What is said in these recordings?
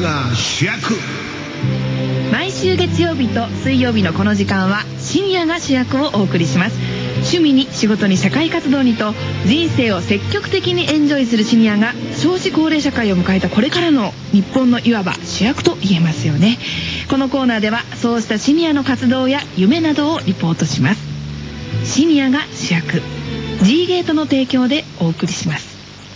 が主役。 毎週月曜日と水曜日のこの時間はシニアが主役をお送りします。趣味に仕事に社会活動にと人生を積極的にエンジョイするシニアが少子高齢社会を迎えたこれからの日本のいわば主役と言えますよね。このコーナーではそうしたシニアの活動や夢などをリポートします。シニアが主役、 G ゲートの提供でお送りします。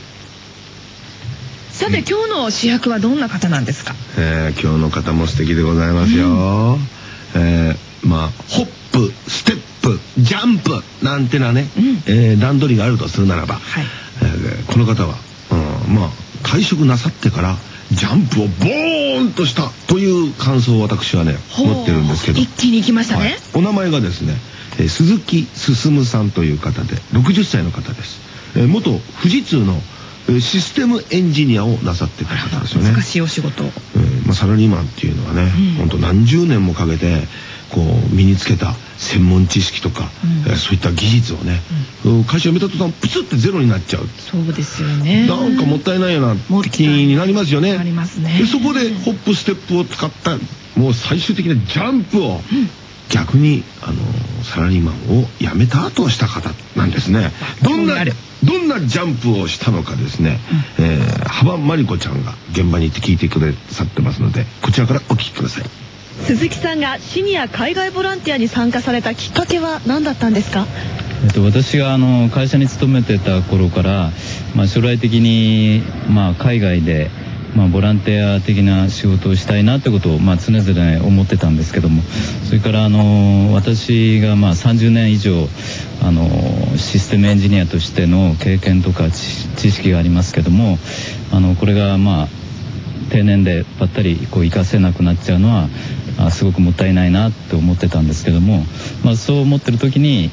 さて、今日の主役はどんな方なんですか？ 今日の方も素敵でございますよ。ホップ、ステップ、ジャンプなんてなね、段取りがあるとするならば、この方は、退職なさってからジャンプをボーンとしたという感想を私はね持ってるんですけど、 一気に行きましたね。 お名前がですね、鈴木進さんという方で60歳の方です。元富士通のシステムエンジニアをなさってた方ですよね。 難しいお仕事。 サラリーマンっていうのはね、本当何十年もかけてこう身につけた専門知識とか、そういった技術をね、会社辞めた途端プツってゼロになっちゃう。 そうですよね。なんかもったいないよなって気になりますよね。 なりますね。 でそこでホップステップを使ったもう最終的なジャンプを、逆にサラリーマンを辞めた後した方なんですね。どんなジャンプをしたのかですね、幅真理子ちゃんが現場に行って聞いてくださってますので、こちらからお聞きください。 鈴木さんがシニア海外ボランティアに参加されたきっかけは何だったんですか？ 私が会社に勤めてた頃から、将来的に、海外で、ボランティア的な仕事をしたいなってことを、常々思ってたんですけども、それから私が30年以上システムエンジニアとしての経験とか知識がありますけども、これが定年でばったり活かせなくなっちゃうのはすごくもったいないなって思ってたんですけども、そう思ってる時に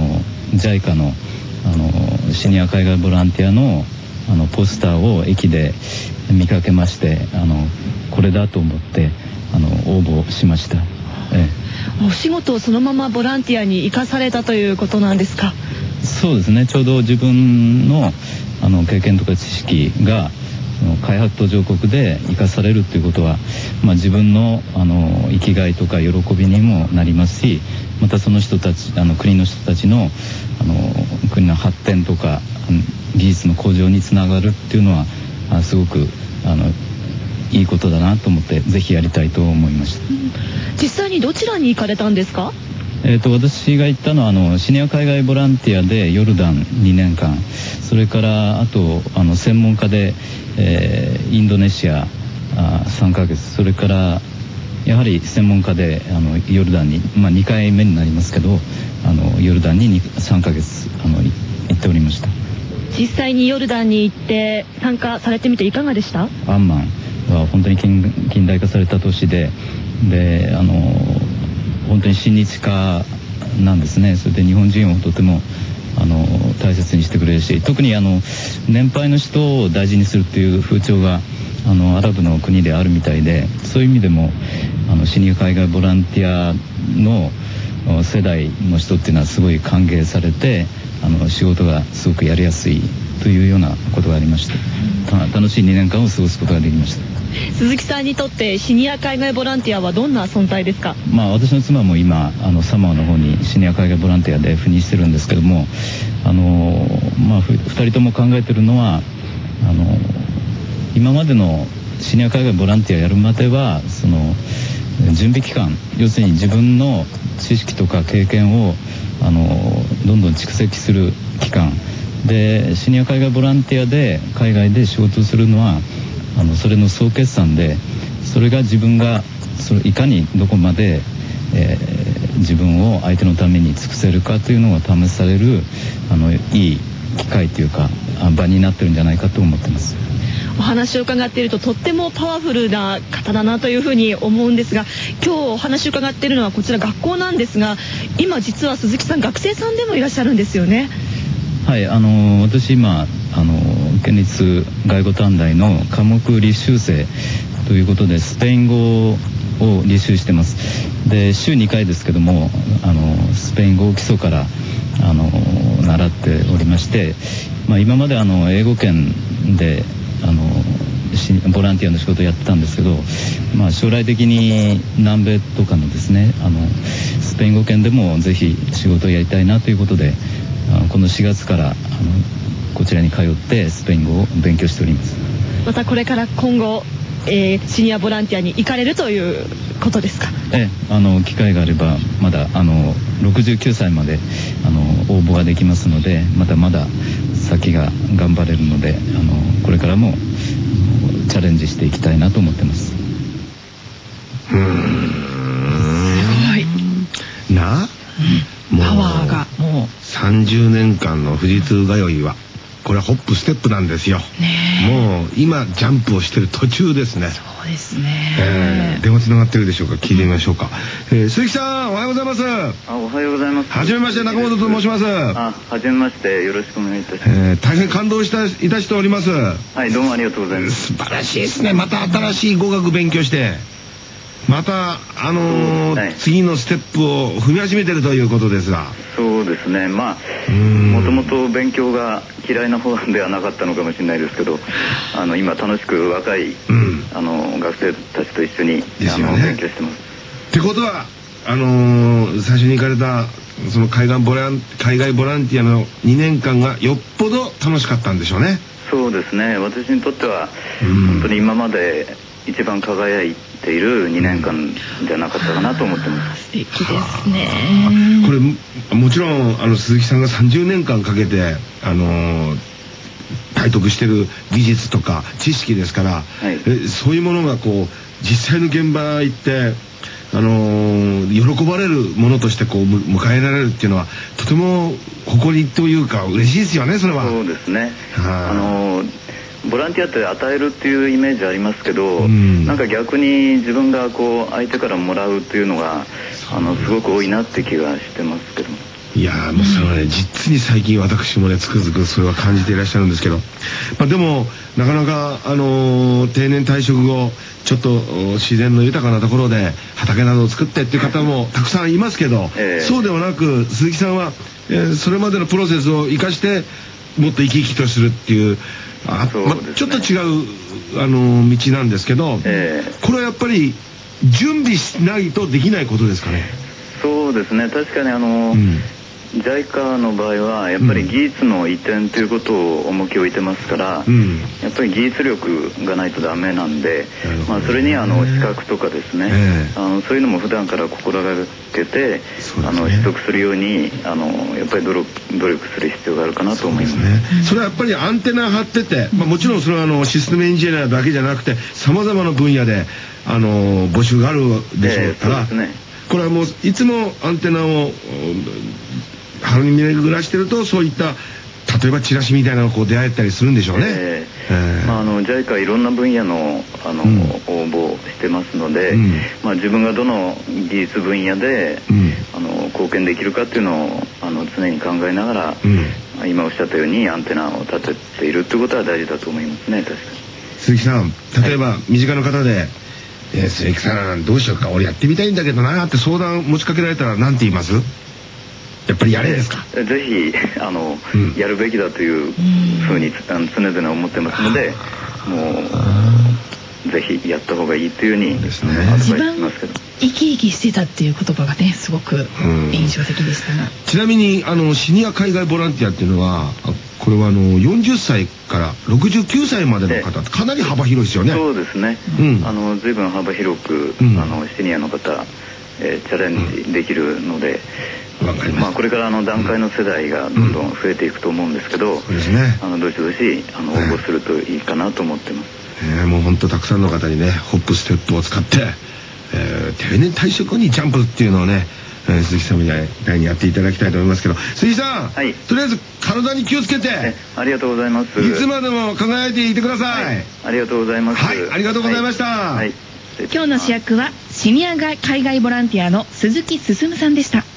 JICA のシニア海外ボランティアのポスターを駅で見かけまして、これだと思って応募しました。 お仕事をそのままボランティアに生かされたということなんですか？ そうですね。ちょうど自分の経験とか知識が開発途上国で生かされるということは、自分の生きがいとか喜びにもなりますし、またその人たち国の人たちの国の発展とか技術の向上につながるっていうのはすごくいいことだなと思ってぜひやりたいと思いました。 実際にどちらに行かれたんですか？ 私が行ったのはシニア海外ボランティアでヨルダン2年間、それからあと専門家で、インドネシア3ヶ月、それからやはり専門家でヨルダンに、2回目になりますけどヨルダンに3ヶ月行っておりました。 実際にヨルダンに行って参加されてみていかがでした？ アンマンは本当に近代化された都市で本当に親日家なんですね。それで日本人をとても大切にしてくれるし、特に年配の人を大事にするっていう風潮がアラブの国であるみたいで、そういう意味でもシニア海外ボランティアの世代の人っていうのはすごい歓迎されて仕事がすごくやりやすいというようなことがありまして、楽しい2年間を過ごすことができました。 鈴木さんにとってシニア海外ボランティアはどんな存在ですか？ 私の妻も今サモアの方にシニア海外ボランティアで赴任してるんですけども、2人とも考えてるのは今までのシニア海外ボランティアやるまではその準備期間、要するに自分の知識とか経験をどんどん蓄積する期間で、シニア海外ボランティアで海外で仕事をするのはそれの総決算で、それが自分がいかにどこまで、自分を相手のために尽くせるかというのが試されるいい機会というか場になってるんじゃないかと思ってます。 お話を伺っているととってもパワフルな方だなというふうに思うんですが、今日お話を伺っているのはこちら学校なんですが、今実は鈴木さん学生さんでもいらっしゃるんですよね。 はい、私今県立外語短大の科目履修生ということでスペイン語を履修してます。で週2回ですけどもスペイン語を基礎から習っておりまして、今まで英語圏でボランティアの仕事をやってたんですけど、将来的に南米とかのですねスペイン語圏でもぜひ仕事をやりたいなということで、この4月からこちらに通ってスペイン語を勉強しております。 またこれから今後、シニアボランティアに行かれるということですか？ 機会があればまだ69歳まで応募ができますので、まだまだ先が頑張れるので、これからもチャレンジしていきたいなと思ってます。 すごいな、 パワーがもう 30年間の富士通通いはこれはホップステップなんですよ。もう今ジャンプをしてる途中ですね。 そうですね。 電話つながってるでしょうか。聞いてみましょうか。鈴木さん、おはようございます。 おはようございます。 はじめまして、中本と申します。 はじめまして、よろしくお願いいたします。 大変感動いたしております。 はい、どうもありがとうございます。 素晴らしいですね。また新しい語学勉強してまた次のステップを踏み始めてるということですが。 そうですね。もともと勉強が嫌いな方ではなかったのかもしれないですけど、今楽しく若い、学生たちと一緒に、勉強してます。 ってことは最初に行かれたその海外ボランティアの2年間がよっぽど楽しかったんでしょうね。 そうですね。私にとっては本当に今まで一番輝いている2年間じゃなかったかなと思ってます。 素敵ですね。 これもちろん鈴木さんが30年間かけて体得してる技術とか知識ですから、そういうものが実際の現場行って喜ばれるものとして迎えられるっていうのはとても誇りというか嬉しいですよね。それはそうですね。ボランティアって与えるっていうイメージありますけど、なんか逆に自分が相手からもらうっていうのがすごく多いなって気がしてますけど。 いやー、もうそれはね、実に最近私もねつくづくそれは感じていらっしゃるんですけど、でもなかなか定年退職後ちょっと自然の豊かなところで畑などを作ってっていう方もたくさんいますけど、そうではなく鈴木さんは、それまでのプロセスを生かしてもっと生き生きとするっていうちょっと違う道なんですけど、これはやっぱり準備しないとできないことですかね。 そうですね。確かにJICA の場合はやっぱり技術の移転ということを重きを置いてますから、やっぱり技術力がないとダメなんで、それに資格とかですね、そういうのも普段から心がけて取得するようにやっぱり努力する必要があるかなと思います。 それはやっぱりアンテナ張ってて、もちろんそれはシステムエンジニアだけじゃなくてさまざまな分野で募集があるでしょうから、これはもういつもアンテナを張り巡らしてるとそういった例えばチラシみたいなのが出会えたりするんでしょうね。 JICA いろんな分野の応募してますので、自分がどの技術分野で貢献できるかっていうのを常に考えながら、今おっしゃったようにアンテナを立てているってことは大事だと思いますね。確かに鈴木さん、例えば身近な方で鈴木さんどうしようか俺やってみたいんだけどなって相談持ちかけられたら何て言います？やっぱりやれですか？ ぜひやるべきだというふうに常々思ってますので、もうぜひやった方がいいというふうにアドバイスしますけど。 生き生きしてたっていう言葉がねすごく印象的でしたが、 ちなみにシニア海外ボランティアっていうのはこれは40歳から69歳までの方、かなり幅広いですよね。 そうですね。随分幅広くシニアの方チャレンジできるので、これから段階の世代がどんどん増えていくと思うんですけど、どしどし応募するといいかなと思ってます。 もう本当たくさんの方にねホップステップを使って定年退職にジャンプっていうのをね、鈴木さんみたいにやっていただきたいと思いますけど、鈴木さん、とりあえず体に気をつけてありがとうございます。 いつまでも輝いていてください。 ありがとうございます。 ありがとうございました。 今日の主役はシニア海外ボランティアの鈴木進さんでした。